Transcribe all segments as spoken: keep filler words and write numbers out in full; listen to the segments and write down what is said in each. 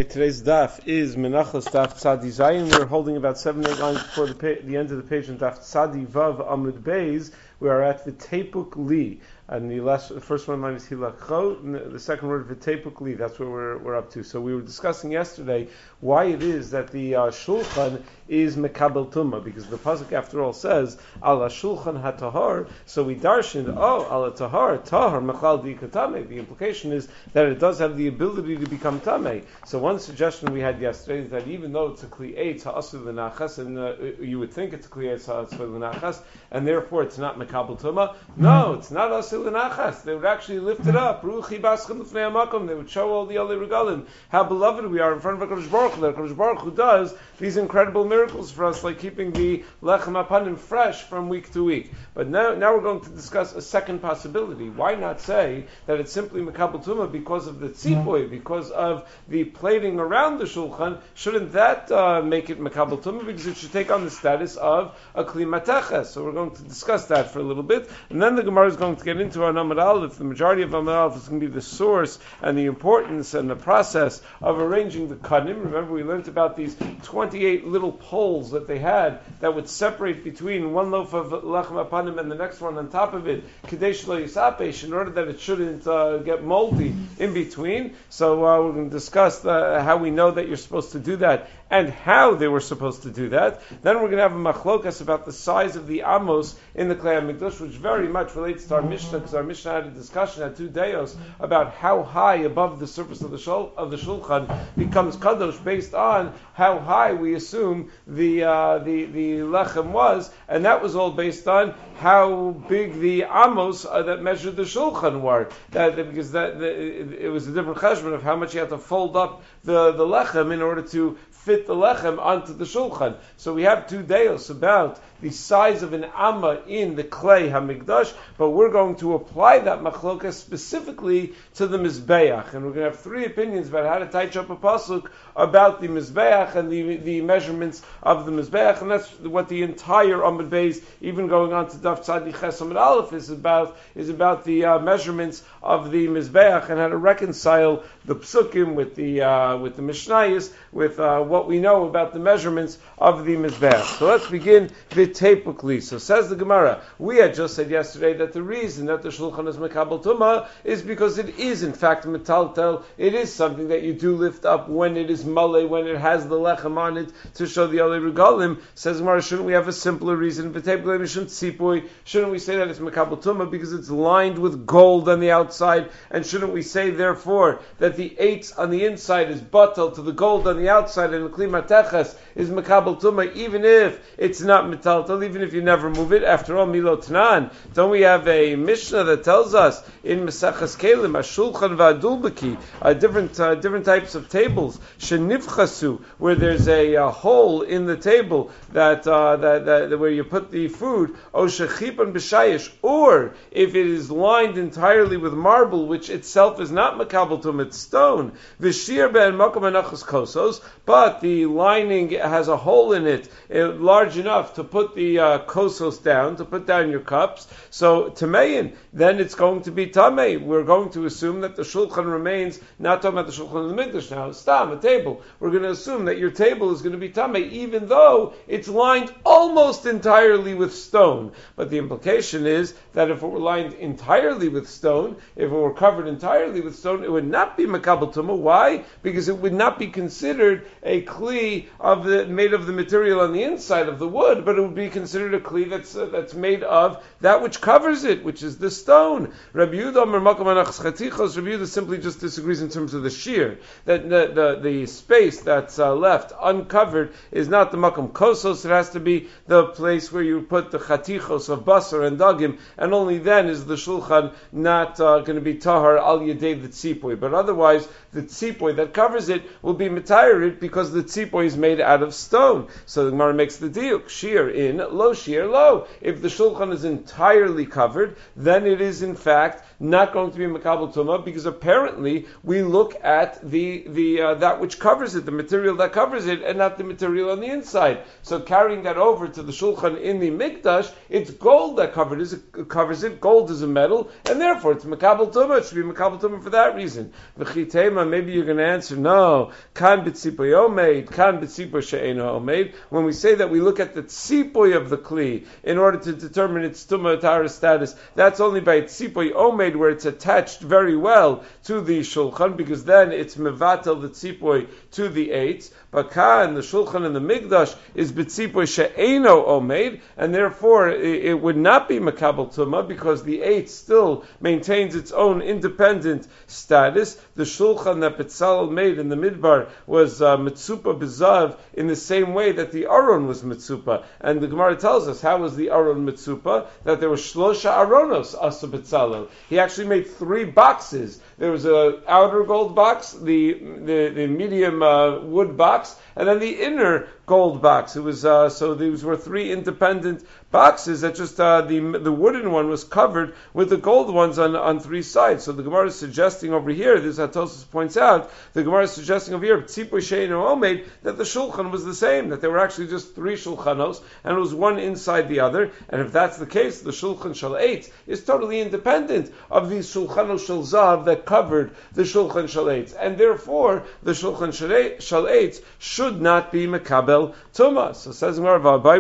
Okay, today's daf is Menachos Daf Tzadi Zayin. We're holding about seven, eight lines before the, pa- the end of the page in Daf Tzadi Vav Amud Beis. We are at V'tepuk Li. And the last, the first one line is Hilakcho. The second word, V'tepuk Li. That's where we're, we're up to. So we were discussing yesterday why it is that the uh, Shulchan is Mekabel Tumah, because the pasuk after all says Ala Shulchan HaTahar. So we darshaned, oh, Ala Tahar, Tahar Mechal Dikatame. The implication is that it does have the ability to become Tameh. So one suggestion we had yesterday is that even though it's a Kli Eitz Ha'asu L'Nachas, and uh, you would think it's a Kli Eitz Ha'asu L'Nachas, and therefore it's not Mekabel Tumah. No, it's not Asu L'Nachas. They would actually lift it up. Ruchi Baschem L'Fnei HaMakom. They would show all the other regalim how beloved we are in front of HaKadosh Baruch Hu. That HaKadosh Baruch Hu does these incredible miracles for us, like keeping the Lechem HaPanim fresh from week to week. But now, now we're going to discuss a second possibility. Why not say that it's simply Mekabel Tumah because of the tzipui, because of the plating around the shulchan? Shouldn't that uh, make it Mekabel Tumah? Because it should take on the status of a Kli Mateches. So we're going to discuss that for a little bit. And then the Gemara is going to get into our Amud Aleph. The majority of Amud Aleph is going to be the source and the importance and the process of arranging the kanim. Remember, we learned about these twenty-eight little poles that they had that would separate between one loaf of lechem apanim and the next one on top of it, kadesh lo yisapesh, in order that it shouldn't uh, get moldy in between. So uh, we're going to discuss the, how we know that you're supposed to do that and how they were supposed to do that. Then we're going to have a machlokas about the size of the amos in the Klei HaMikdash, which very much relates to our Mishnah, because our Mishnah had a discussion at two dayos about how high above the surface of the shul, of the shulchan becomes kadosh based on how high we assume the uh, the the lechem was, and that was all based on how big the amos uh, that measured the shulchan were. That, because that the, it, it was a different cheshbon of how much you had to fold up the the lechem in order to fit the lechem onto the shulchan. So we have two deos about the size of an amma in the Klei HaMikdash, but we're going to apply that machlokas specifically to the Mizbeach. And we're going to have three opinions about how to touch up a pasuk about the Mizbeach and the, the measurements of the Mizbeach, and that's what the entire Amud Beis, even going on to Daf Tzadi Ches Amud Aleph, is about, is about the uh, measurements of the Mizbeach and how to reconcile the psukim with the uh, with the Mishnayos, with uh, what we know about the measurements of the Mizbeach. So let's begin v'tepuk li. So says the Gemara, we had just said yesterday that the reason that the Shulchan is Mekabel Tumah is because it is in fact metaltel. It is something that you do lift up when it is malay, when it has the lechem on it to show the olei regalim. Says the Gemara, shouldn't we have a simpler reason? V'tepuk li mishum tzipui. Shouldn't we say that it's Mekabel Tumah because it's lined with gold on the outside? And shouldn't we say therefore that the eights on the inside is batal to the gold on the outside, and the Kli Mateches is Mekabel Tumah, even if it's not metaltal, even if you never move it? After all, Milo Tanan, don't we have a Mishnah that tells us in Mesachas Kelim, Ashulchan va'adulbaki, uh, different uh, different types of tables, Shenivchasu, where there's a uh, hole in the table that, uh, that, that where you put the food, O Shechipan b'shayish, or if it is lined entirely with marble, which itself is not Mekabel Tumah, it's stone, V'shir ben makom anachos kosos, but the lining has a hole in it uh, large enough to put the uh, kosos down, to put down your cups. So tamein, then it's going to be tamei. We're going to assume that the shulchan remains, not talking about the shulchan in the mikdash now, stam, a table. We're going to assume that your table is going to be tamei, even though it's lined almost entirely with stone. But the implication is that if it were lined entirely with stone, if it were covered entirely with stone, it would not be Mekabel Tumah. Why? Because it would not be considered a kli of the made of the material on the inside of the wood, but it would be considered a kli that's uh, that's made of that which covers it, which is the stone. Rabbi Yehuda Omer makom anachos chatichos. Rabbi Yehuda simply just disagrees in terms of the shear, that the the, the space that's uh, left uncovered is not the makom kosos. It has to be the place where you put the chatichos of basar and dagim, and only then is the shulchan not uh, going to be tahar al yedei the tzipui. But otherwise, the tzipui that covers it will be mitayirid because the tzipui is made out of stone. So the Gemara makes the diuk, shear in, lo shear lo. If the shulchan is entirely covered, then it is in fact not going to be Mekabel Tumah, because apparently we look at the the uh, that which covers it, the material that covers it, and not the material on the inside. So carrying that over to the shulchan in the mikdash, it's gold that covered it, covers it. Gold is a metal, and therefore it's Mekabel Tumah. It should be Mekabel Tumah for that reason. V'chitema Tuma, maybe you're going to answer, no, kan b'tzipoy omeid, kan b'tzipoy she'eno omeid. When we say that we look at the tzipoy of the kli in order to determine its Tuma Tara status, that's only by tzipoy omeid, where it's attached very well to the shulchan, because then it's mevatel the tzipoy to the eitz. But kan, the shulchan and the migdash, is b'tzipoy she'eno omeid, and therefore it, it would not be makabel tuma, because the eitz still maintains its own independent status. The shulchan that Betzalel made in the midbar was uh, mitzupa bezav in the same way that the aron was mitzupa. And the Gemara tells us, how was the aron mitzupa? That there were shlosha aronos asa Betzalel. He actually made three boxes. There was an outer gold box, the the, the medium uh, wood box, and then the inner gold box. It was uh, so these were three independent boxes that just uh, the the wooden one was covered with the gold ones on, on three sides. So the Gemara is suggesting over here, this Hatosus points out, the Gemara is suggesting over here, Tzipoy she'eno omeid, that the shulchan was the same, that there were actually just three shulchanos, and it was one inside the other. And if that's the case, the shulchan shel eitz is totally independent of these shulchanos shel zav that covered the shulchan shel eitz, and therefore the shulchan shel eitz should not be mekabel tuma. So says Gemara,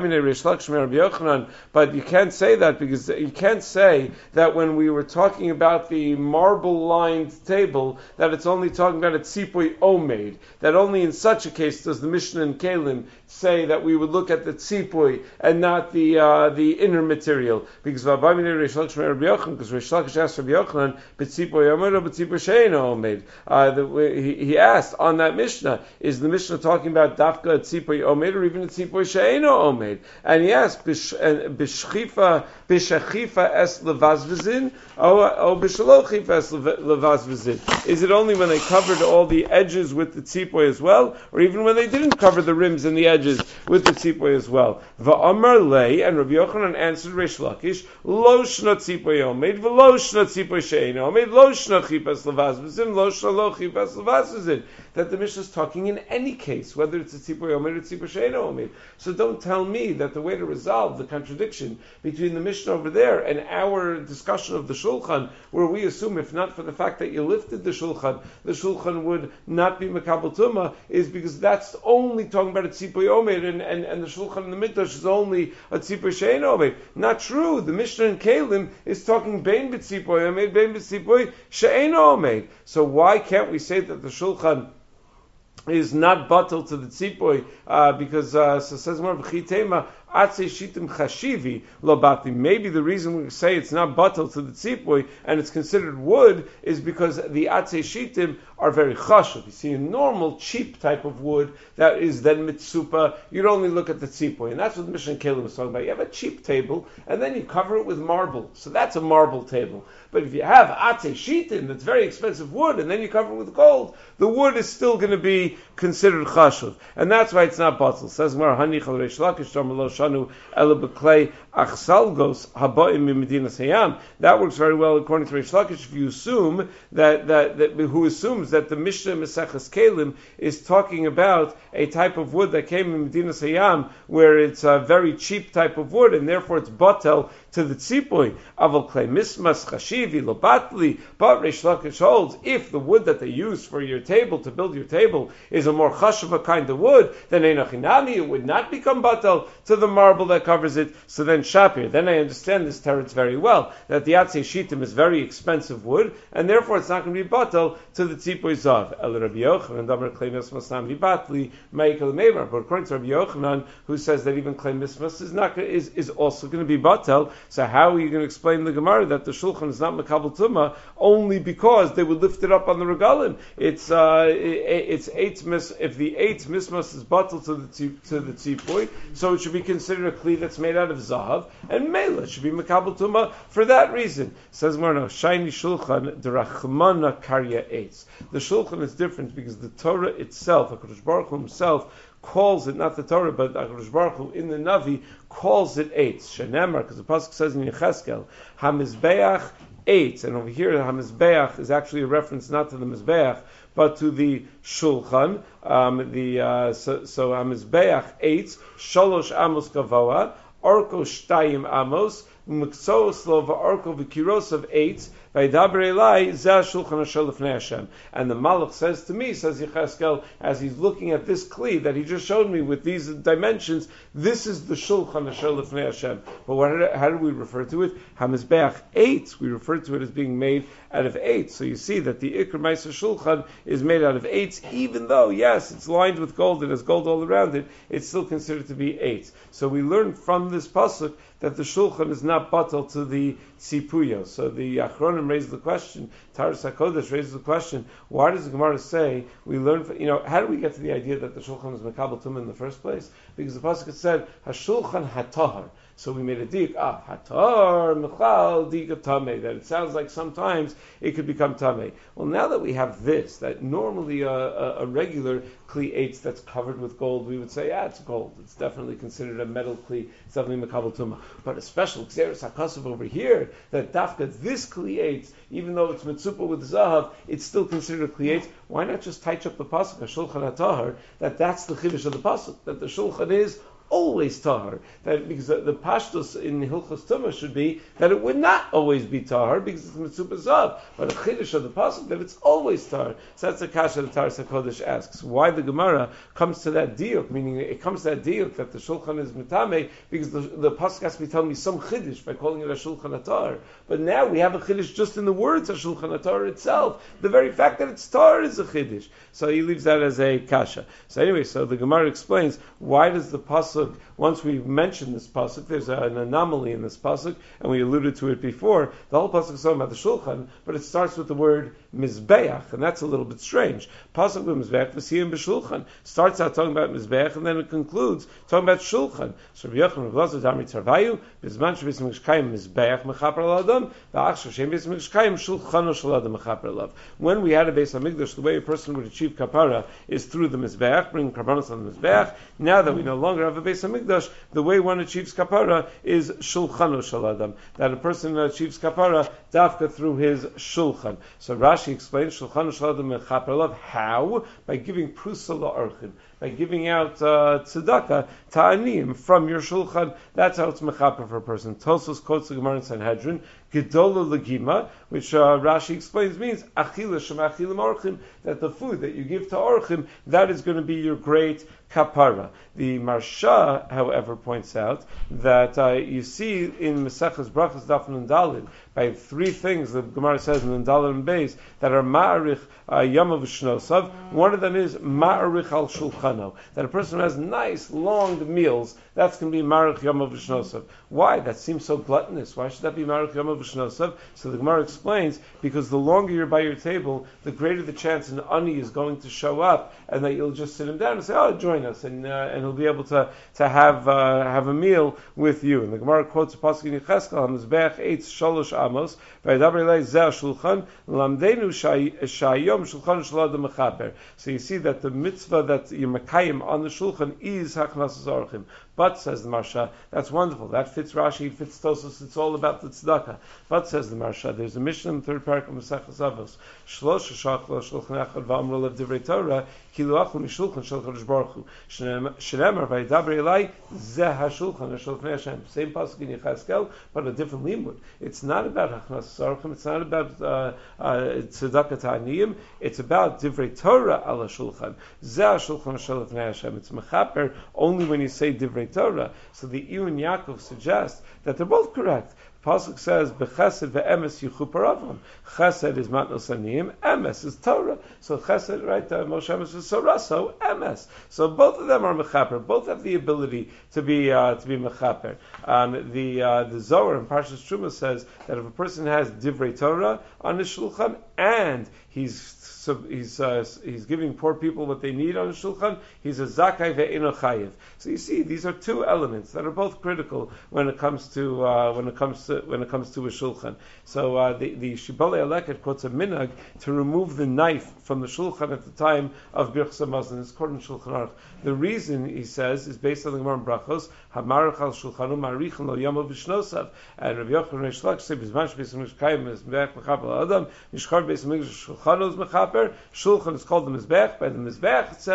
but you can't say that, because you can't say that when we were talking about the marble-lined table, that it's only talking about a tzipoy omeid, that only in such a case does the Mishnah in Kalim say that we would look at the tzipoy and not the uh, the inner material, because because Reish Lakish asked Rabbi Yochanan, b'tzipoy omeid or b'tzipoy she'eno omeid. He asked on that Mishnah, is the Mishnah talking about dafka tzipoy omeid or even a tzipoy she'eno omeid? And he asked, b'shchifa b'shachifa es levazvizin or b'shalochifa es levazvizin? Is it only when they covered all the edges with the tzipoy as well, or even when they didn't cover the rims and the edges with the tzipoy as well? Va'amar lei, and Rabbi Yochanan answered Reish Lakish, lo shna tzipoy omeid v'lo shna tzipoy she'eno omeid, lo shna chifa es levazvizin, lo shna lo chifa es levazvizin. That the Mishnah is talking in any case, whether it's a tzipoy omeid or tzipoy she'eno omeid. So don't tell me that the way to resolve the contradiction between the Mishnah over there and our discussion of the Shulchan, where we assume, if not for the fact that you lifted the Shulchan, the Shulchan would not be Makabel Tumah, is because that's only talking about a tzipoy omeid, and, and, and the Shulchan in the Mikdash is only a tzipoy she'eno omeid. Not true. The Mishnah in Kalim is talking bein b'tzipoy omeid, bein b'tzipoy she'eno omeid. So why can't we say that the Shulchan is not batal to the tzipoy, uh, because uh, so says more v'chitema atzei shitim chashivi lo batli. Maybe the reason we say it's not batal to the tzipoy and it's considered wood is because the atzei shitim are very chashuv. You see, a normal cheap type of wood that is then mitsupa, you'd only look at the tzipoy, and that's what the Mishnah Kalim was talking about. You have a cheap table and then you cover it with marble, so that's a marble table. But if you have atzei shitim, that's very expensive wood, and then you cover it with gold, the wood is still going to be considered chashuv, and that's why it's not batal. Says Mar Hanichal Reish Lakish Tamalo Shanu Ela B'Klei Achsalgos Habaim Mimedinas Hayam. That works very well according to Reish Lakish. If you assume that, that, that who assumes that the Mishnah Meseches Kalim is talking about a type of wood that came in Medinas Hayam, where it's a very cheap type of wood, and therefore it's batel to the tzipoy. Aval Klei Mismas Chashivi Lo Batli. But Reish Lakish holds, if the wood that they use for your table to build your table is a more chashuva kind of wood, then einachinami, it would not become batel to the marble that covers it. So then Shapir, then I understand this teretz very well, that the atzei shitim is very expensive wood, and therefore it's not going to be batel to the tzipoy zav. El Rabbi Yochanan, Damar Klei Mismas Nam Batli, Ma'ikal Meivar. But according to Rabbi Yochanan, who says that even Klei Mismas is not is is also going to be batel, so how are you going to explain the Gemara that the Shulchan is not Makabel Tumah only because they would lift it up on the regalim? It's uh, it, it's eight mis if the eight mismas is batel to the to the tzipoy, so it should be considered a kli that's made out of zahav, and mela should be Makabel Tumah for that reason. Says Marno, shiny Shulchan derachmana karya eitz. The Shulchan is different because the Torah itself, HaKadosh Baruch Hu himself, calls it, not the Torah, but HaKadosh Baruch Hu in the Navi calls it eitz. Shenemar, because the pasuk says in Yecheskel, HaMizbeach eitz, and over here HaMizbeach is actually a reference not to the Mizbeach, but to the Shulchan. Um, the uh, so, so HaMizbeach eitz, Sholosh Amos Gavoa, Orko Shtayim Amos, Meksos Lo Va'orko V'kiros of eitz, Vaydaber Elai zeh shulchan asher lefnei Hashem. And the Malach says to me, says Yecheskel, as he's looking at this kli that he just showed me with these dimensions, this is the shulchan asher lefnei Hashem. But what, how do we refer to it? Hamizbeach eight. We refer to it as being made out of eight. So you see that the Ikr Meiser Shulchan is made out of eights, even though, yes, it's lined with gold and has gold all around it, it's still considered to be eight. So we learn from this pasuk that the Shulchan is not batal to the Tzipuyo. So the Achronim raised the question, Taras HaKodesh raises the question, why does the Gemara say, we learn, from, you know, how do we get to the idea that the Shulchan is Mekabel Tumah in the first place? Because the pasuk said, HaShulchan HaTahar. So we made a dik, ah, hatar, mechal, dika tameh, that it sounds like sometimes it could become tameh. Well, now that we have this, that normally a, a, a regular kli eitz that's covered with gold, we would say, ah, it's gold. It's definitely considered a metal kli. It's definitely mekabel tumah. But a special xeris hakasav over here, that dafka, this kli eitz, even though it's mitzupa with zahav, it's still considered a kli eitz. Why not just touch up the pasuk, a shulchan hatahar, that that's the chiddush of the pasuk, that the shulchan is always tahar. That because the, the pashtus in Hilchos Tumah should be that it would not always be tahar because it's mitzvah zav, but a chiddush of the pasuk that it's always tahar. So that's the kasha that Taras HaKodesh asks. Why the Gemara comes to that diuk, meaning it comes to that diuk that the shulchan is mitame because the, the pasuk has to be telling me some chiddush by calling it a shulchan atar. But now we have a chiddush just in the words of shulchan atar itself. The very fact that it's tahar is a chiddush. So he leaves that as a kasha. So anyway, so the Gemara explains why does the pasuk, once we mentioned this pasuk, there's an anomaly in this pasuk, and we alluded to it before. The whole pasuk is talking about the shulchan, but it starts with the word mizbeach, and that's a little bit strange. Pasuk with mizbeach, v'siyim b'shulchan, starts out talking about mizbeach, and then it concludes talking about shulchan. So Rabbi Yochanan Rav Lazar Damri Tzarvayu, b'zman shebis mishkayim mizbeach mechaper l'adam, v'achshav shem bis mishkayim shulchano shel adam mechaper l'adav. When we had a Beis Hamikdash, the way a person would achieve kapara is through the mizbeach, bring karbanos on the mizbeach. Now that we no longer have a Beis Hamikdash, the way one achieves kapara is shulchano shel adam, that a person achieves kapara dafka through his shulchan. So Rashi explains shulchano shel adam mechaper l'adav. How? By giving prusa la'archim, by giving out uh, tzedakah ta'anim from your shulchan. That's how it's mechaper for a person. Tosos quotes the Gemara in Sanhedrin, gedola legima, which uh, Rashi explains means achila shemachilim orchim, that the food that you give to orchim, that is going to be your great kapara. The Marsha, however, points out that uh, you see in Maseches Brachos Daf Nun Daled by three things the Gemara says in Nun Daled and Beis that are ma'arich uh, yamav shnosav. One of them is ma'arich al shulchano, that a person who has nice long meals, that's going to be ma'arich yamav shnosav. Why? That seems so gluttonous. Why should that be ma'arich yamav shnosav? So the Gemara explains because the longer you're by your table, the greater the chance an ani is going to show up, and that you'll just sit him down and say, "Oh, join us," and uh, and he'll be able to to have uh, have a meal with you. And the Gemara quotes a pasuk in Yecheskel, "Hamizbeach eitz sholosh amos, v'yadaber elei zeh shulchan lamdenu shayom shulchan shel adam mechaper." So you see that the mitzvah that you're mekayim on the shulchan is hachnasas orchim. But, says the Marsha, that's wonderful. That fits Rashi, it fits Tosos. It's all about the tzedakah. But, says the Marsha, there's a Mishnah in the third parak of Maseches Avos. Shlosh shachla shulchan echad v'amro lev divrei Torah kilu achlu mishulchan shel Kadosh Baruch Hu. Shneimar v'yidaber elai zeh hashulchan shel Lefnei Hashem. Same pasuk in Yecheskel, but a different limud. It's not about hachnasas orchim. It's not about uh, uh, tzedakah ta'aniyim. It's about divrei Torah ala shulchan. Zeh hashulchan shel Lefnei Hashem. It's mechaper only when you say divrei Torah. So the Iyun Yaakov suggests that they're both correct. Pasuk says, "Bechesed ve'emes yichu paravam." Chesed is matnos aniyim, emes is Torah. So chesed, right? Uh, Moshe Emes is Torah, so emes. So both of them are mechaper. Both have the ability to be uh, to be mechaper. Um, the uh, the Zohar in Parshas Truma says that if a person has divrei Torah on his shulchan and he's So he's uh, he's giving poor people what they need on the shulchan, he's a zakai ve'ino chayiv. So you see, these are two elements that are both critical when it comes to uh, when it comes to when it comes to a shulchan. So uh, the the Shibbolei Aleket quotes a minhag to remove the knife from the shulchan at the time of Birchas Hamazon. It's called in Shulchan Aruch. The reason, he says, is based on the Gemara in Brachos. Hamarach al shulchanu marichan lo yamav v'shnosav. And Rabbi Yochanan Reish Lakish said, "Bizman shebis mishkayim mizbeach mechaper adam mishkar beis hamikdash shulchanu is mechaper." Shulchan is called the mizbeach. By the mizbeach, it says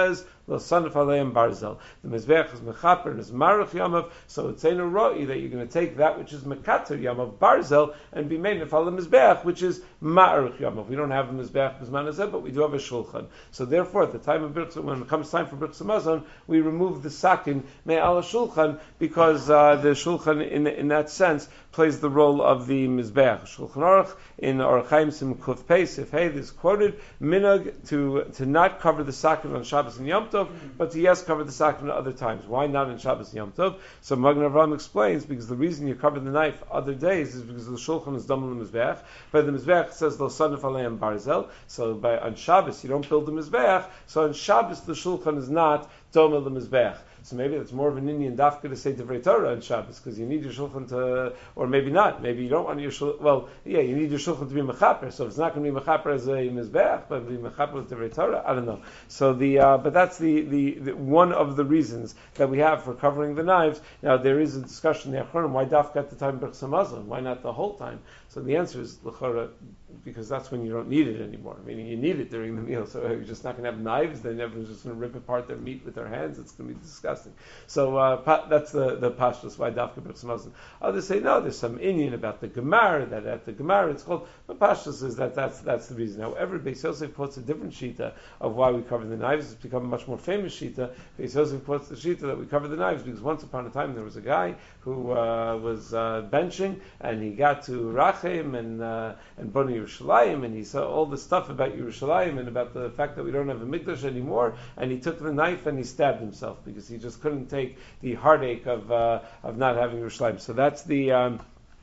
lo sanif aleim barzel. The mizbeach is mechaper and is marach yamav, so it's ein roi that you're going to take that which is mekater yamav barzel and be made nefal the mizbeach, which is ma'arach yamav. We don't have a mizbeach b'zman hazeh, but we do have a shulchan. So therefore, at the time of birchas, when it comes time for birchas hamazon, we remove the sakin me'al shulchan because uh, the shulchan in in that sense plays the role of the mizbeach. Shulchan Aruch in Orach Chaim Sim Kuf Pesif, hey, this quoted minhag to to not cover the sakin on Shabbos and Yom Tov, but to yes cover the sakin at other times. Why not in Shabbos and Yom Tov? So Magen Avraham explains because the reason you cover the knife other days is because the shulchan is dam on the mizbeach, but the mizbeach says lo sanif aleim barzel. So by on Shabbos you don't build the mizbeach. So on Shabbos the shulchan is not dam on the mizbeach. So maybe that's more of an Indian dafka to say Divrei Torah on Shabbos because you need your shulchan to, or maybe not. Maybe you don't want your shulchan. Well, yeah, you need your shulchan to be mechaper. So if it's not going to be mechaper as a mizbeach, but be mechaper with Divrei Torah, I don't know. So the, uh, but that's the, the, the one of the reasons that we have for covering the knives. Now there is a discussion in the Achronim why dafka at the time of Birchas Hamazon, why not the whole time? So the answer is l'chora, because that's when you don't need it anymore. Meaning you need it during the meal. So you're just not going to have knives. Then everyone's just going to rip apart their meat with their hands. It's going to be disgusting. So uh, pa- that's the the pashtus why dafka Birchas Hamazon. Others say no. There's some Indian about the Gemara that at the Gemara it's called. But pashtus is that that's that's the reason. However, Beis Yosef quotes a different shita of why we cover the knives. It's become a much more famous shita. Beis Yosef quotes the shita that we cover the knives because once upon a time there was a guy who uh, was uh, benching and he got to Rachem and uh, and Bnei Yerushalayim and he saw all the stuff about Yerushalayim and about the fact that we don't have a mikdash anymore, and he took the knife and he stabbed himself because he just couldn't take the heartache of uh, of not having Yerushalayim. So that's the um,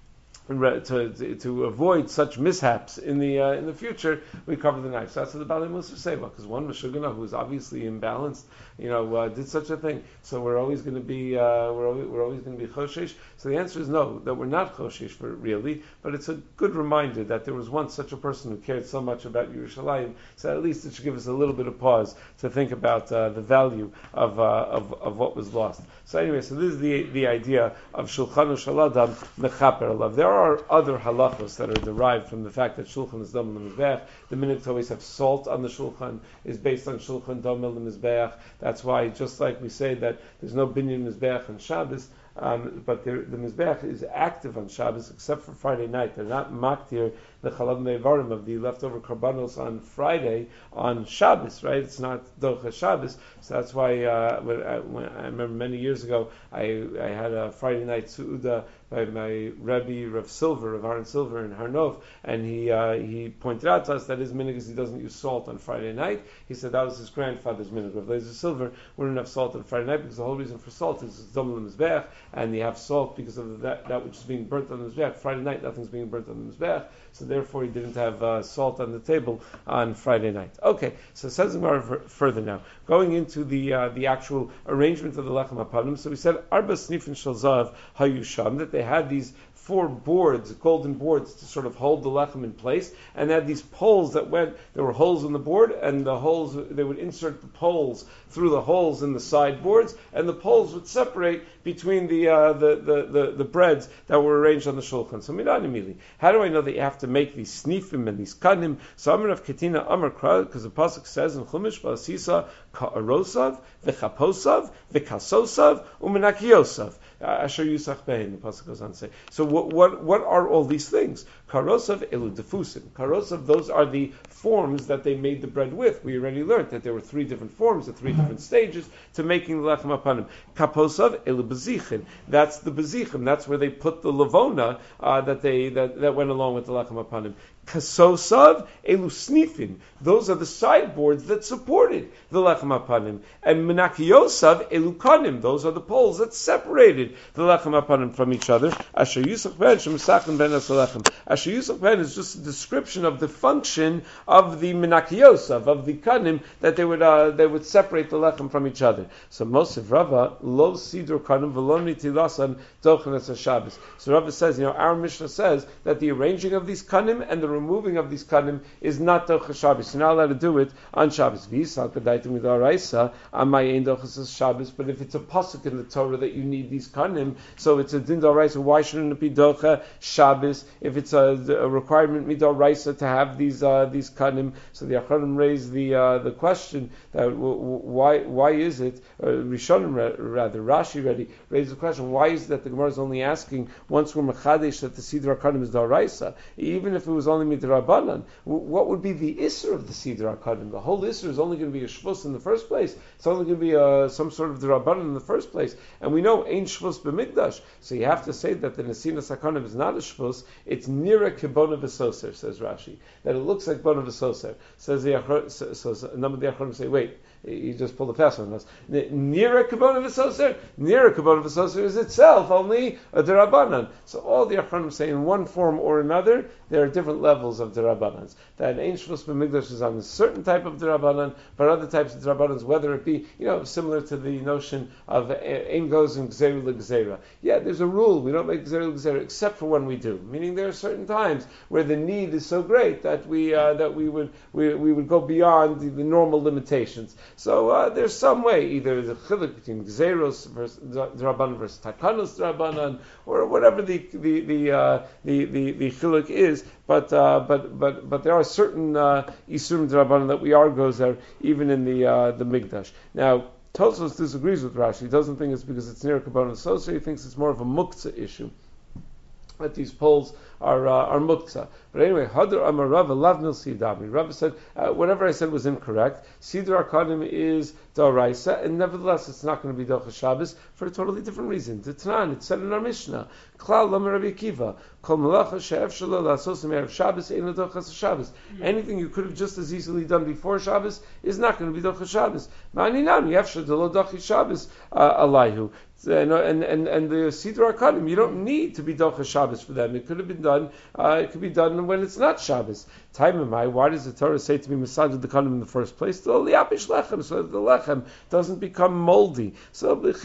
to to avoid such mishaps in the uh, in the future, we cover the knife. So that's what the Balei Mussar say, because one Meshugana who is obviously imbalanced, you know, uh, did such a thing. So we're always going to be uh, we're always, we're always going to be choshesh. So the answer is no, that we're not choshesh for it really, but it's a good reminder that there was once such a person who cared so much about Yerushalayim. So at least it should give us a little bit of pause to think about uh, the value of, uh, of of what was lost. So anyway, so this is the the idea of Shulchan Shaladam Mechaper Alav. There are other halachos that are derived from the fact that Shulchan is dam on the mizbeach. The minute to always have salt on the Shulchan is based on Shulchan dam on the mizbeach. That's why, just like we say that there's no binyan mizbeach on Shabbos, um, but there, the mizbeach is active on Shabbos except for Friday night. They're not maktir the chalav mevarim of the leftover karbanos on Friday on Shabbos, right? It's not docha Shabbos. So that's why uh, when I, when I remember many years ago, I I had a Friday night su'uda by my Rebbe Rav Silver, Rav Aaron Silver in Harnov, and he uh, he pointed out to us that his minhag is he doesn't use salt on Friday night. He said that was his grandfather's minhag. Rav Lezer Silver wouldn't have salt on Friday night because the whole reason for salt is it's dam on the mizbeach, and you have salt because of that that which is being burnt on the mizbeach. Friday night nothing's being burnt on the mizbeach, so therefore he didn't have uh, salt on the table on Friday night. Okay, so says the Gemara further now, going into the uh, the actual arrangement of the lechem hapanim. So we said arba snifin shel zav hayusham, that they had these four boards, golden boards, to sort of hold the lechem in place, and they had these poles that went, there were holes in the board, and the holes, they would insert the poles through the holes in the sideboards, and the poles would separate between the uh, the, the, the, the breads that were arranged on the shulchan. So midan immediately, how do I know that you have to make these snifim and these kanim? So Amar of Ketina Amar Kra, because the pasuk says in Chumash, V'asisa ka'arosav, v'chaposav, v'kasosav, u'menakiyosav. Asher Yusach Bein, the pasuk goes on to say. So what what what are all these things? Karosav elu defusim. Karosav, those are the forms that they made the bread with. We already learned that there were three different forms, the three different stages to making the lechem hapanim. Kaposav elu bezichin. That's the bezichim. That's where they put the lavona uh, that they that, that went along with the lechem hapanim. Kasosav elu snifin. Those are the sideboards that supported the lechem hapanim. And menakiyosav elu kanim. Those are the poles that separated the lechem hapanim from each other. Asher Yusach ben shemisachin ben asalechem. Asher Yusach ben is just a description of the function of the menakiyosav, of the kanim, that they would uh, they would separate the lechem from each other. So Moshe Rava lo sidur kanim v'lo nitilasan dochen es Shabbos. So Rava says, you know, our Mishnah says that the arranging of these kanim and the removing of these kanim is not docha Shabbos. You're not allowed to do it on Shabbos. V'yisal kedaitim midaraisa amayin dochas Shabbos. But if it's a pasuk in the Torah that you need these kanim, so it's a din d'oraisa. Why shouldn't it be docha Shabbos? If it's a, a requirement midoraisa to have these uh, these kanim, so the Acharonim raised the uh, the question that w- w- why why is it uh, Rishonim rather Rashi already raised the question why is it that the Gemara is only asking once we're mechadesh that the siddur hakanim is d'oraisa, even if it was only midrabanan? What would be the isser of the siddur hakanim? The whole isser is only going to be a shvus in the first place. It's only going to be a, some sort of d'rabanan in the first place, and we know ain't shvus b'mikdash. So you have to say that the nesinas hakanim is not a shvus. It's nira kibona v'soser, says Rashi, that it looks like bona v'soser. Says the Achron, so, so, so a number of the Achronim say, wait, you just pulled a fast one on us. Nira kabona v'soser, nira kabona v'soser is itself only a derabanan. So all the Achronim say in one form or another, there are different levels of derabanans. That an ain shvus b'mikdash is on a certain type of derabanan, but other types of derabanans, whether it be, you know, similar to the notion of ain goes in gzeru l'gzera. Yeah, there's a rule, we don't make gzeru l'gzera except for when we do. Meaning there are certain times where the need is so great that we uh, that we would we, we would go beyond the, the normal limitations. So uh, there's some way, either the chiluk between gzeros versus drabanan versus takanos drabanan, or whatever the the the uh, the, the, the chiluk is. But uh, but but but there are certain uh, isurim drabanan that we are gozer even in the uh, the mikdash. Now Tosfos disagrees with Rashi. He doesn't think it's because it's near kabbalah associated. He thinks it's more of a muktzah issue, that these poles are uh, are muktzah. But anyway, Hadar Amar Rava Lav Mil Sidami. Rava said, uh, whatever I said was incorrect. Siddur HaKanim is D'oraisa, and nevertheless it's not going to be Docha Shabbos for a totally different reason. The Tanan, it's said in our Mishnah, Klal Lamer Rabbi Akiva, Kol Malacha She'ef Shelo La'asos Erev Shabbos Ein Dochas Shabbos. Anything you could have just as easily done before Shabbos is not going to be Docha Shabbos. Ma'aninan, Yefshel Delo Dochi Shabbos Alayhu. And, and and and the Siddur HaKanim, you don't need to be Docha Shabbos for them. It could have been done. Uh, it could be done when it's not Shabbos. Time am I? Why does the Torah say to be Masajid the Kanim in the first place? So that the lechem doesn't become moldy. So the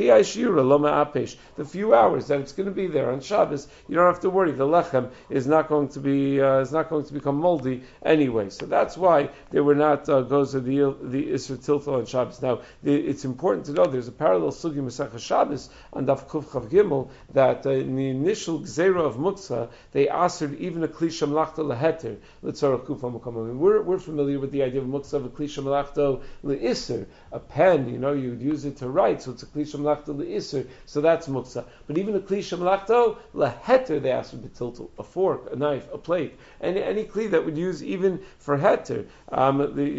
few hours that it's going to be there on Shabbos, you don't have to worry. The lechem is not going to be uh, is not going to become moldy anyway. So that's why they were not uh, goes to the the Isser Tilto on Shabbos. Now the, it's important to know there's a parallel sugi Masechah Shabbos on Daf Kuf Chav Gimel that uh, in the initial Gzeira of Muktzah they answered even a Klisha Melachta Leheter L'tzorach Kufa Mukam. I mean, we're we're familiar with the idea of Muktzah of a Klisha Melachta Le'Isser, a pen, you know, you'd use it to write, so it's a Klisha Melachta Le'Isser, so that's Muktzah. But even a Klisha Melachta Leheter they asked for B'tiltul, a fork, a knife, a plate, any any kli that would use even for Heter. Um,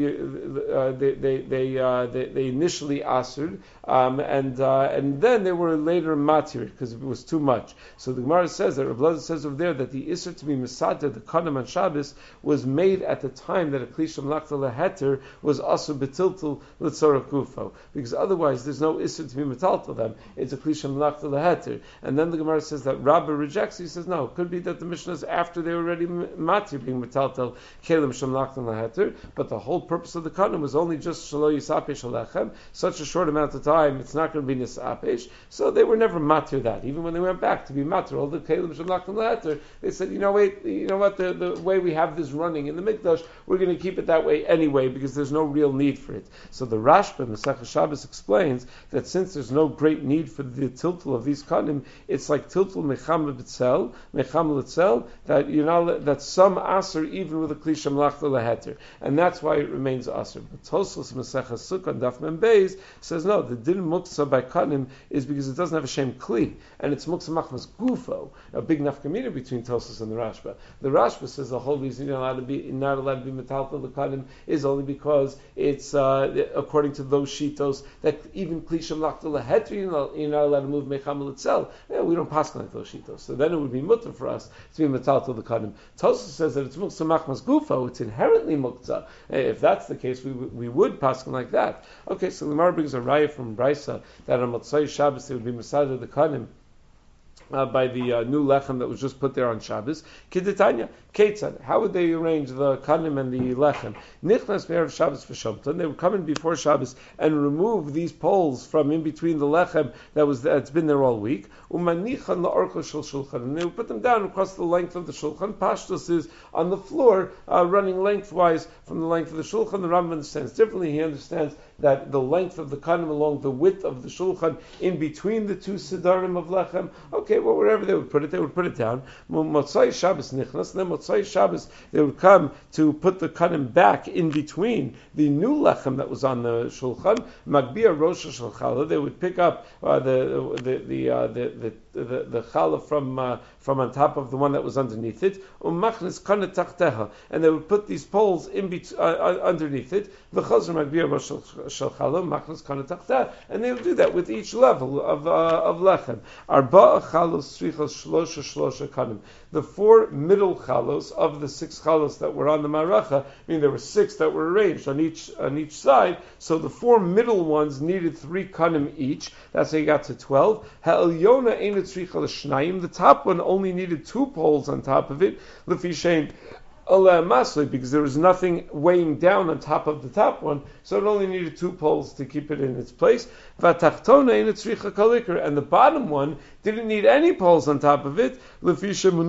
the, uh, they they they, uh, they they initially answered, um, and uh, and then they were later matir because it was too much. So the Gemara says that Rav Elazar says over there that the Isser to be Masada, the Kanim on Shabbos, was made at the time that a Klisha Melachta Leheter was also B'tiltul L'tzorach Gufo, because otherwise there's no Isser to be Metaltal them. It's a Klisha Melachta Leheter. And then the Gemara says that Rabbah rejects. He says no, it could be that the Mishnah is after they were already matir being Metaltal Kelim Shem Melachta Leheter, but the whole purpose of the Kanim was only just Shelo Yisapesh Alechem. Such a short amount of time, it's not going to be Nisapesh. So they were never matir that. Even when they went back to be matir, all the Kelim Shem Melachta Leheter, they said, you know, wait, you know what, the, the way we have this running in the Mikdash, we're going to keep it that way anyway because there's no real need for it. So the Rashba Masechah Shabbos explains that since there's no great need for the tiltul of these kanim, it's like tiltul mecham b'tzel, mecham l'tzel, that you know that some aser even with a klisha melachta leheter, and that's why it remains aser. But Tosfos Masechah Sukkah Daf Mem Beis says no, the din muktzah by kanim is because it doesn't have a shem kli, and it's muktzah machmas gufo, a big nafkamina between Tosfos and the Rashba. The Rashba says the whole reason you're not allowed to be not allowed to be metaltal the kanim is only because it's uh, according to those shitos that even klisha melachta leheter you're not, you're not allowed to move mecham l'tzel. Yeah, we don't pass like those shitos, so then it would be mutter for us to be metaltal the kanim. Tosfos says that it's muktzah machmas gufo, it's inherently muktzah. If that's the case, we we would pass like that. Okay, so the Gemara brings a raya from Brisa that on Motzai Shabbos they would be masada the kanim Uh, by the uh, new lechem that was just put there on Shabbos. Kiditanya, Ketzad, how would they arrange the kanim and the lechem? Nichnas me'erev Shabbos v'shamton. They would come in before Shabbos and remove these poles from in between the lechem that was that's been there all week. Umanichan la'orko shel shulchan, and they would put them down across the length of the shulchan. Pashtus is on the floor, uh, running lengthwise from the length of the shulchan. The Rambam understands differently. He understands that the length of the kanim along the width of the shulchan in between the two sidarim of lechem. Okay, well, wherever they would put it, they would put it down. Motzai Shabbos nichnas, and then Motzai Shabbos they would come to put the kanim back in between the new lechem that was on the shulchan. Magbia Rosh Challah, they would pick up uh, the the the, uh, the the the the challah from uh, from on top of the one that was underneath it. Umachnis kana tachteha, and they would put these poles in bet- uh, underneath it. V'chazar Magbia Rosh Challah, machnis kana tachteha, and they would do that with each level of uh, of lechem. Arba'a chalos strichos shlosha shlosha kanim. The four middle chalos of the six chalos that were on the maracha, I mean there were six that were arranged on each on each side, so the four middle ones needed three kanim each. That's how you got to twelve. Ha'elyona einat stricha l'shnayim. The top one only needed two poles on top of it. L'fi shein because there was nothing weighing down on top of the top one, so it only needed two poles to keep it in its place. And the bottom one didn't need any poles on top of it, because the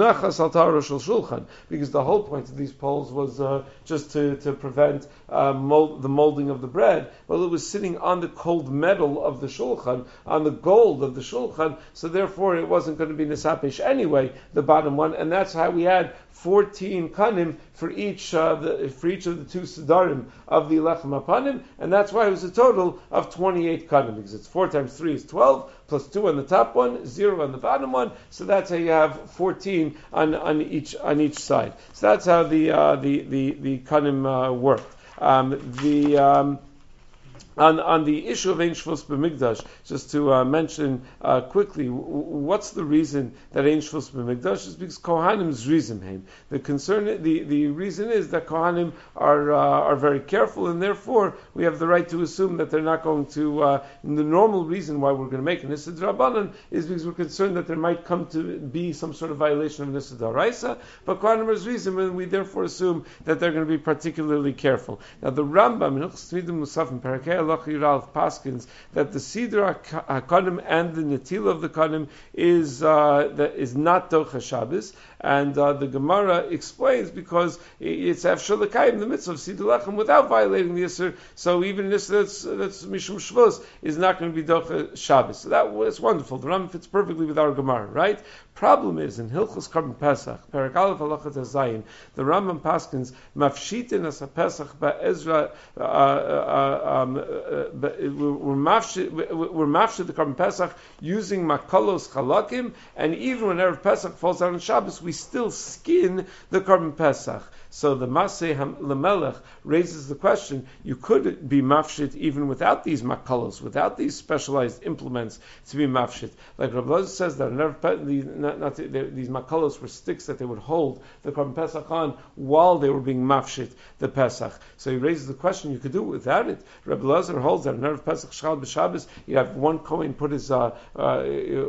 whole point of these poles was uh, just to, to prevent uh, mold, the molding of the bread. Well, it was sitting on the cold metal of the shulchan, on the gold of the shulchan, so therefore it wasn't going to be nisapish anyway, the bottom one, and that's how we had fourteen kanim for each uh, the, for each of the two sidarim of the lechem apanim, and that's why it was a total of twenty-eight kanim, because it's four times three is twelve, plus two on the top one, zero on the bottom one, so that's how you have fourteen on, on each on each side. So that's how the uh, the the the kanim uh, worked. Um, the um, On, on the issue of Ein Shvus B'Mikdash, just to uh, mention uh, quickly, w- what's the reason that Ein Shvus B'Mikdash is because Kohanim Zrizim Heim. The concern, the, the reason is that Kohanim are uh, are very careful, and therefore we have the right to assume that they're not going to. Uh, the normal reason why we're going to make an Issa D'Rabbanan is because we're concerned that there might come to be some sort of violation of an Issa D'Oraisa, but Kohanim are Zrizim, and we therefore assume that they're going to be particularly careful. Now the Rambam in Hilchos Tmidim Musaf in Parakei Paskins that the Sidra HaKanim and the Netila of the Kanim is uh, that is not Docha Shabbos, and uh, the Gemara explains because it's Efshar L'Kayim, the mitzvah of Sidra Lechem, without violating the Yisr, so even this that's, that's Mishum Shvus is not going to be Docha Shabbos. So that was wonderful. The Rambam fits perfectly with our Gemara, right? Problem is, in Hilchos Karban Pesach, Perek Aleph Halachat Hazayin, the Rambam Paskins, Mafshitin as a Pesach Ba'ezra, uh, uh, um, uh, we're mafshid the Karban Pesach using makalos chalakim, and even when Erev Pesach falls out on Shabbos, we still skin the Karban Pesach. So the Maseh Lamelech raises the question: you could be mafshit even without these makalos, without these specialized implements to be mafshit. Like Rabbi Loza says that Erev, the, not, not, the, these makalos were sticks that they would hold the Karban Pesach on while they were being mafshit the Pesach. So he raises the question: you could do it without it. Rabbi Loza holds that in Erev Pesach Shchal b'Shabbos, you have one Kohen put his uh, uh,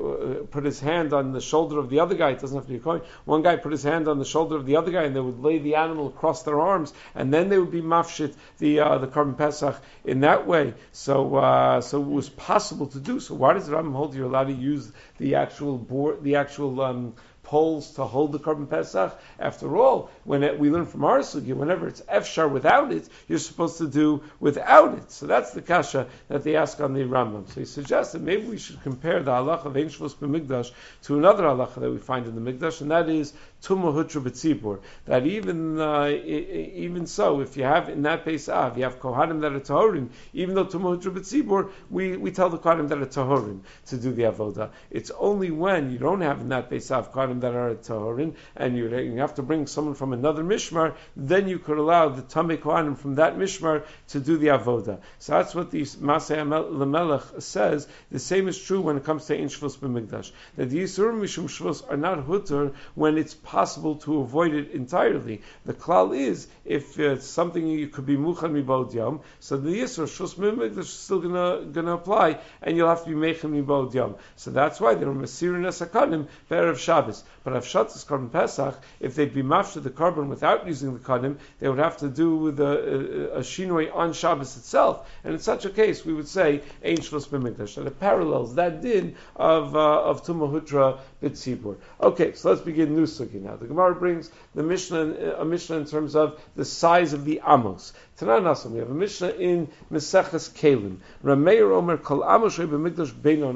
put his hand on the shoulder of the other guy. It doesn't have to be a Kohen. One guy put his hand on the shoulder of the other guy, and they would lay the animal across their arms, and then they would be mafshit the uh, the Karban Pesach in that way. So uh, so it was possible to do. So why does the Rambam hold you're allowed to use the actual board, the actual um, poles to hold the Karban Pesach? After all, when it, we learn from our sugya, whenever it's efshar without it, you're supposed to do without it. So that's the kasha that they ask on the Rambam. So he suggests that maybe we should compare the halacha of Ein Shvus B'Mikdash to another halacha that we find in the Mikdash, and that is Tumah Hutra B'Tzibur. That even uh, even so, if you have in that Beis Av, you have Kohanim that are Tahorim, even though Tumah Hutra B'Tzibur, we, we tell the Kohanim that are Tahorim to do the Avodah. It's only when you don't have in that Beis Av Kohanim kohanim that are tahorin, and you, you have to bring someone from another mishmar, then you could allow the tamei kohanim from that mishmar to do the avoda. So that's what the Masei Lamelech says. The same is true when it comes to Ein Shvus B'Mikdash. That the Yisurim Mishum Shvus are not hutter when it's possible to avoid it entirely. The klal is, if it's something you could be muchan mibod yom, so the Yisur Shvus B'Mikdash is still gonna gonna apply, and you'll have to be mechan mibod yom. So that's why they're Mesirin Esakanim Be'erev Shabbos. But Avshatas Korban Pesach, if they'd be mafsha the korban without using the kanim, they would have to do with a, a, a shinoi on Shabbos itself. And in such a case, we would say Ein Shvus B'Mikdash. And it parallels that din of uh, of Tumahutra B'Tzibur. Okay, so let's begin new sugi now. The Gemara brings the Mishnah, a Mishnah in terms of the size of the amos. Tanan Nasan, we have a Mishnah in Meseches Kelim. Rameir Omer Kol Amos B'Mikdash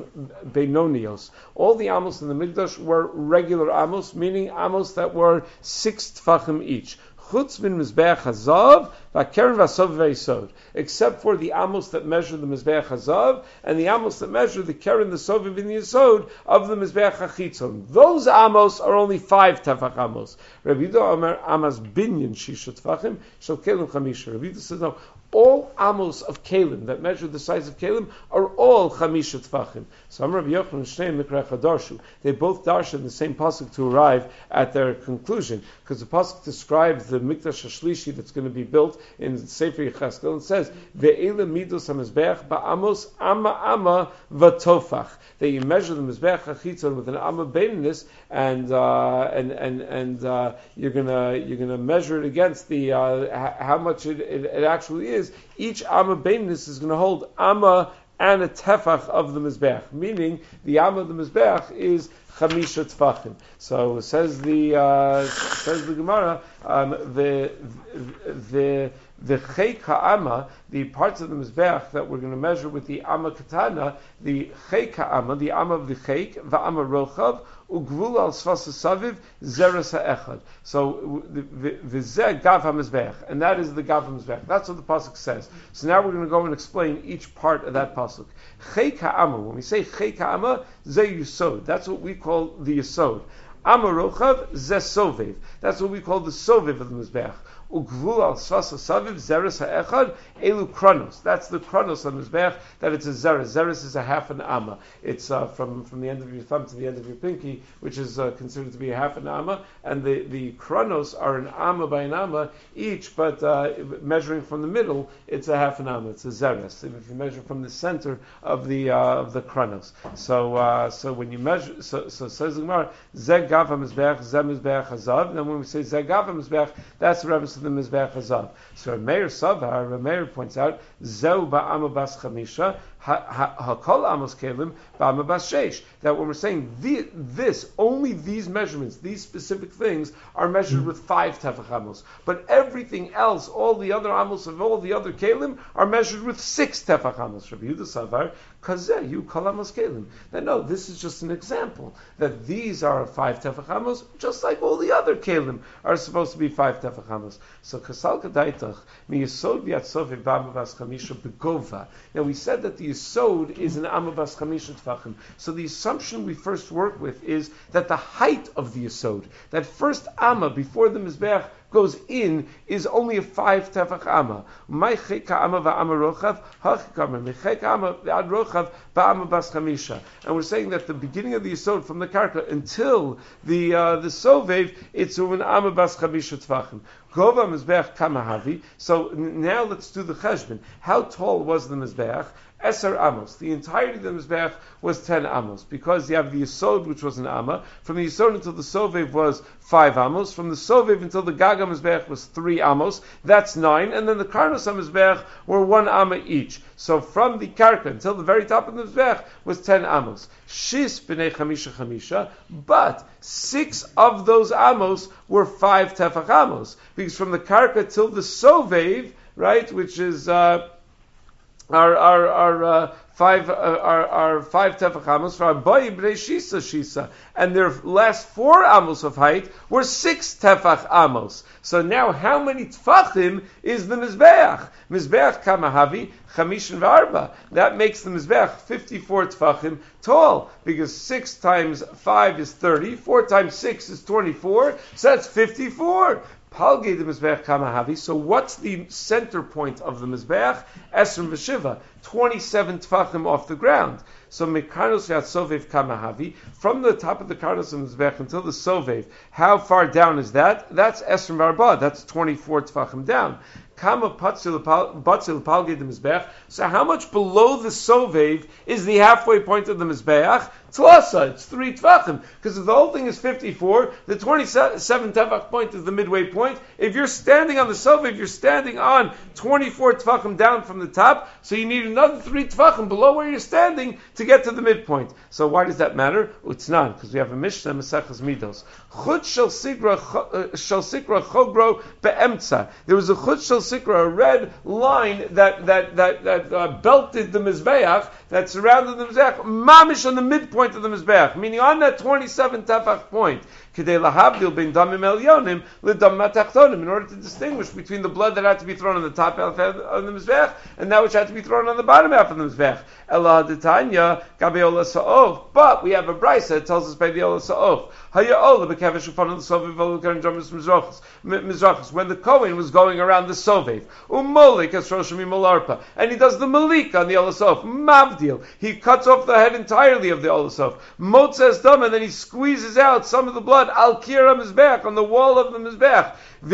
Beinonios. All the amos in the Mikdash were regular amos, meaning amos that were six tfachim each. Chutz min mizbeach hazav v'keren v'asov v'yisod, except for the amos that measure the mizbeach hazav and the amos that measure the keren, the sov, and the yisod of the mizbeach hachitzon. Those amos are only five tefach amos. Rabbi Yehuda Omer amas binyan shisha tefachim shel kelim chamisha. Rabbi Yehuda says no. All amos of kelim that measure the size of kelim are all chamisha tefachim. So Amar Rabbi Yochanan Shnei Mikrach Darshu. They both darshan in the same pasuk to arrive at their conclusion, because the pasuk describes the mikdash hashlishi that's going to be built in Sefer Yecheskel and says ve'ele midos hamizbeach ba'amos ama ama v'tofach. That you measure the mizbeach hachitzon with an ama beininus, and uh, and and and uh, you're gonna you're gonna measure it against the uh, how much it, it, it actually is. Each amma beininus is going to hold amma and a tefach of the mizbeach, meaning the amma of the mizbeach is chamisha tefachim. So says the uh, says the Gemara, um, the the the cheik ha'ama, the parts of the mizbeach that we're going to measure with the amma katana, the cheik ha'ama, the amma of the cheik, va'ama rochav, ugvul al svasa saviv, zeres ha'echad. So v'zeh gav ha'mizbeach, and that is the gav ha'mizbeach. That's what the pasuk says. So now we're going to go and explain each part of that pasuk. Cheik ha'ama, when we say cheik ha'ama, zeh yisod. That's what we call the yisod. Amma rochav, zeh sovev. That's what we call the sovev of the mizbeach. Ugvul al svasa saviv zeres ha'echad elu kronos. That's the kronos on the mizbeach, that it's a zeres. Zeres is a half an amma. It's uh, from from the end of your thumb to the end of your pinky, which is uh, considered to be a half an amma, and the the kronos are an amma by an amma each, but uh, measuring from the middle, it's a half an amma. It's a zeres. And if you measure from the center of the uh, of the kronos, so uh, so when you measure, so so says the Gemara, zeg gav hamizbeach, ze mizbeach hazav. And then when we say zeg gav hamizbeach, that's the reference to the mizbeach hazav. So Meir Savar, Meir points out, zeu ba'ama bas chamisha, hakol amos kelim ba'ama bas sheish. That when we're saying the, this, only these measurements, these specific things, are measured with five tefach amos. But everything else, all the other amos of all the other kelim, are measured with six tefach amos. Rabbi Yehuda Savar, kazeh, you kol amos kelim. That no, this is just an example, that these are five tefach amos, just like all the other kelim are supposed to be five tefach amos. So kasal kadaitach mi yisod v'yatzov b'ama bas chamisha begova. Now we said that the yisod is an amma bas chamisha tefachim. So the assumption we first work with is that the height of the yisod, that first amma before the mizbeach goes in, is only a five tefach amma. My cheka amma va'ama rochav, hachikamer mecheka amma v'ad rochav ba'ama bas chamisha. And we're saying that the beginning of the yisod from the karka until the uh, the sovev, it's an amma bas chamisha tefachim. Gova mizbeach kamahavi. So now let's do the cheshbon. How tall was the mizbeach? Eser amos. The entirety of the mizbeach was ten amos, because you have the yisod, which was an amma. From the yisod until the sovev was five amos. From the sovev until the gaga mizbeach was three amos. That's nine. And then the karnos mizbeach were one amma each. So from the karka until the very top of the mizbeach was ten amos. Shis b'nei chamisha chamisha. But six of those amos were five tefach amos, because from the karka till the sovev, right, which is uh, our our, our uh, five uh, are, are five tefach amos. For Abaye b'nei shisa shisa, and their last four amos of height were six tefach amos. So now, how many tefachim is the mizbeach? Mizbeach kamahavi chamishin v'arba. That makes the mizbeach fifty-four tefachim tall, because six times five is thirty, four times six is twenty-four, so that's fifty-four. Palge the mizbeach kamahavi. So what's the center point of the mizbeach? Esrim v'shiva, twenty-seven tefachim off the ground. So mekarnos yat sovev kamahavi, from the top of the karnos of the mizbeach until the sovev, how far down is that? That's esrim v'arba. That's twenty-four tefachim down. Kama batzil palge the mizbeach. So how much below the sovev is the halfway point of the mizbeach? Tlasa, it's three tefachim. Because if the whole thing is fifty-four, the twenty-seven tefach point is the midway point. If you're standing on the sovev, you're standing on twenty-four tefachim down from the top, so you need another three tefachim below where you're standing to get to the midpoint. So why does that matter? Utznan, because we have a Mishnah, Maseches Midos. Chut shel sikra shel sikra chogro be'emtza. There was a chut shel sikra, a red line that that that that uh, belted the mizbeach, that surrounded the mizbeach, mamish on the midpoint of the mizbeach, meaning on that twenty-seven tefach point. In order to distinguish between the blood that had to be thrown on the top half of the mizbeach and that which had to be thrown on the bottom half of the mizbeach. But we have a brisa that tells us by the ola sa'of. When the Kohen was going around the sovev, and he does the malik on the ola sa'of, mavdil, he cuts off the head entirely of the ola sa'of, motzes dam, and then he squeezes out some of the blood al kira mizbeach, on the wall of the mizbeach.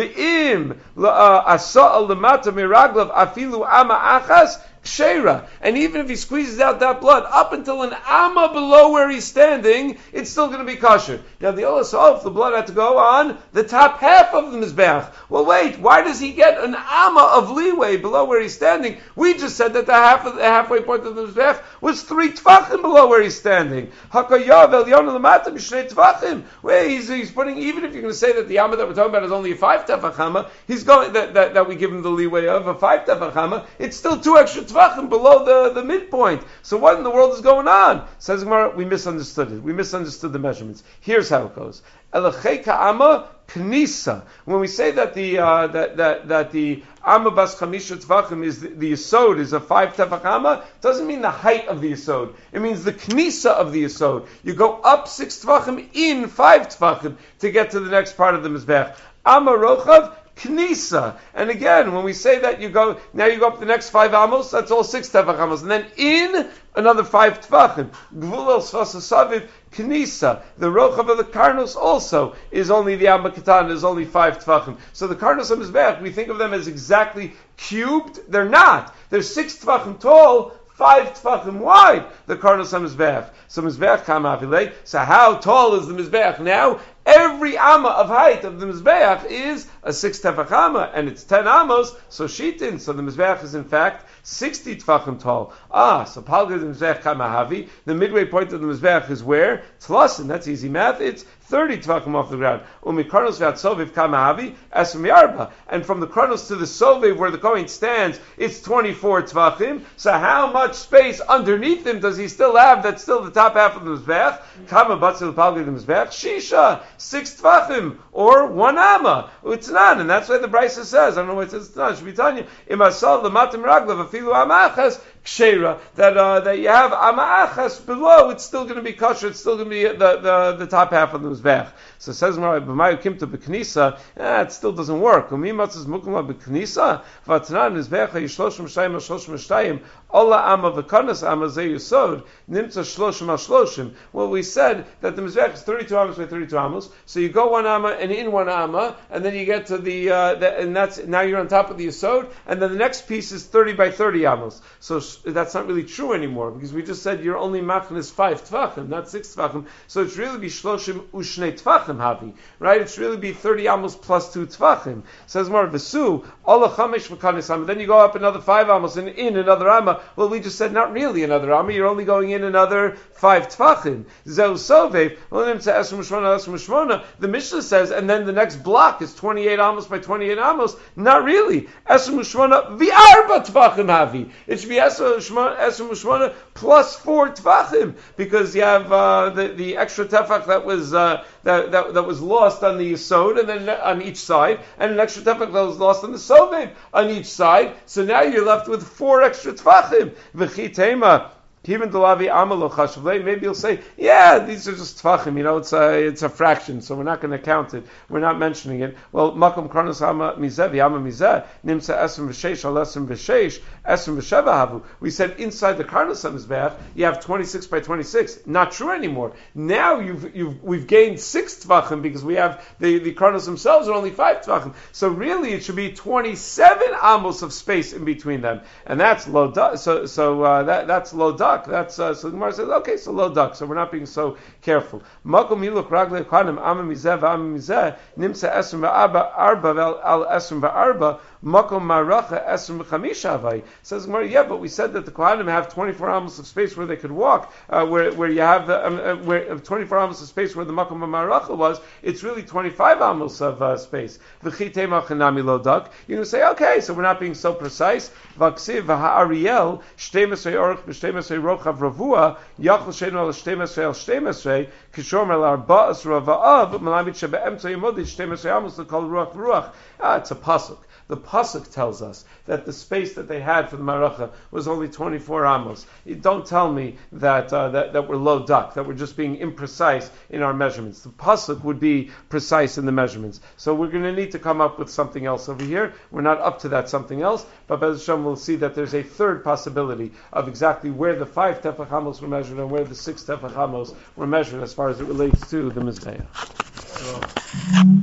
Ve'im asa al lemata miraglav afilu ama achas kshera. And even if he squeezes out that blood up until an amma below where he's standing, it's still going to be kosher. Now the ola sa'of, the blood had to go on the top half of the mizbeach. Well, wait, why does he get an amma of leeway below where he's standing? We just said that the half of the halfway point of the mizbeach was three tefachim below where he's standing. Hakayav elyon lemata b'shnei tefachim. Wait, he's, he's putting, even if you're going to say that the amma that we're talking about is only a five tefach amma, he's going that, that that we give him the leeway of a five tefach amma. It's still two extra tefachim below the, the midpoint. So what in the world is going on? Says Gemara, we misunderstood it. We misunderstood the measurements. Here's how it goes. Elachei ka'ama knisa. When we say that the uh, that that that the amma bas chamisha tefachim is the, the yesod is a five tefach amma, doesn't mean the height of the yesod. It means the knisa of the yesod. You go up six tefachim in five tefachim to get to the next part of the mizbech. Amma rochav knisa. And again, when we say that, you go now you go up the next five amos, that's all six tefach amos, and then in another five tefachim. Gvul el sfas hasaviv knisa. The rochav of the karnos also is only the amma katan, is only five tefachim. So the karnos of mizbeach, we think of them as exactly cubed. They're not. They're six tefachim tall, five tefachim wide. The karnos of mizbeach. So mizbeach kam avilei. So how tall is the mizbeach now? Every amma of height of the mizbeach is a six tefach amma, and it's ten amos, so shitin. So the mizbeach is in fact sixty tefachim tall. Ah, so palga the mizbeach kamahavi. The midway point of the mizbeach is where? Tlasin. That's easy math. It's thirty tefachim off the ground. Umi karnos v'at soviv kamahavi esrim yarba. And from the karnos to the soviv where the kohen stands, it's twenty-four tefachim. So how much space underneath him does he still have? That's still the top half of the mizbeach. Kama batzil palga the mizbeach shisha. Six tefachim, or one amma. It's not, and that's why the Brisa says, I don't know why it says it's not, it should be telling you, imasal l'matim raglav afilu amachas kshera, that uh, that you have amachas below, it's still going to be kosher, it's still going to be the, the, the top half of the mizbech. So it says, b'mayu kimta b'knisa, eh, it still doesn't work. Umi matzaz mukma b'knisa, v'atnan mizbech yishloshim shayim shloshim shtayim, ola amma v'kanas amma ze yisod, nimtza shloshim shloshim. Well, we said that the mizbech is thirty-two amos by thirty-two amos, so you go one amma and in one amma, and then you get to the, uh, the and that's, now you're on top of the yisod, and then the next piece is thirty by thirty amos. So that's not really true anymore, because we just said you're only machnas five tvachim, not six tvachim, so it's really be shloshim ushnei tvachim havi, right? It's really be thirty amos plus two tvachim. Says more v'su, ola chamesh v'kanis amma, then you go up another five amos and in another amma. Well, we just said not really another amma, you're only going in another five tvachim. Zeu sovev, the Mishnah says, and then the next block is twenty-eight amos by twenty-eight amos. Not really. Esrim u'shmona v'arba tvachim havi. It should be esrim Esrim plus four Tvachim, because you have uh, the, the extra Tefach that was uh, that, that that was lost on the Yisod and then on each side, and an extra Tefach that was lost on the Soved on each side. So now you're left with four extra Tvachim. V'chi Tema. Even the Lavi Amalo Chashavlei, maybe you'll say, yeah, these are just Tvachim, you know, it's a, it's a fraction, so we're not going to count it. We're not mentioning it. Well, Makom Karnas Ama Mizeh, V'Ama Mizeh, Nimsa Esrim V'Sheish, Al Esrim V'Sheish, Esrim V'Sheva Havu. We said inside the Karnas Mizbeach, you have twenty-six by twenty-six. Not true anymore. Now you've, you've, we've gained six Tvachim because we have, the, the Karnas themselves are only five Tvachim. So really it should be twenty-seven Amos of space in between them. And that's low duck. So, so, uh, that, that's low duck. That's uh, so the Gemara says, okay, so low duck. So we're not being so careful. Makom miluk ragle kanim ama mizeh v'ama mizeh nimsa esrim v'arba arba al esrim v'arba makom maracha esrim v'chamisha avai. Says Gemara, yeah, but we said that the Kohanim have twenty-four amos of space where they could walk, uh, where where you have the, um, uh, where twenty-four amos of space where the makom maracha was. It's really twenty-five amos of uh, space. V'chitema chanami low duck. You're going to say, okay, so we're not being so precise. V'ksiv v'ha'ariel shtei mesrei orach b'shtei mesrei rochav ravua yachol sheinu al shtei mesrei al shtei mesrei kishom el arba'as rava'av malamit shebe'emtzei yimodi shtei mesrei amos l'kol ruach ruach. Ah, it's a pasuk. The pasuk tells us that the space that they had for the maracha was only twenty-four amos. You don't tell me that, uh, that that we're low duck, that we're just being imprecise in our measurements. The pasuk would be precise in the measurements. So we're going to need to come up with something else over here. We're not up to that something else, but Be'ez Hashem will see that there's a third possibility of exactly where the five tefach amos were measured and where the six tefach amos were measured as far as it relates to the Mizbeach. So.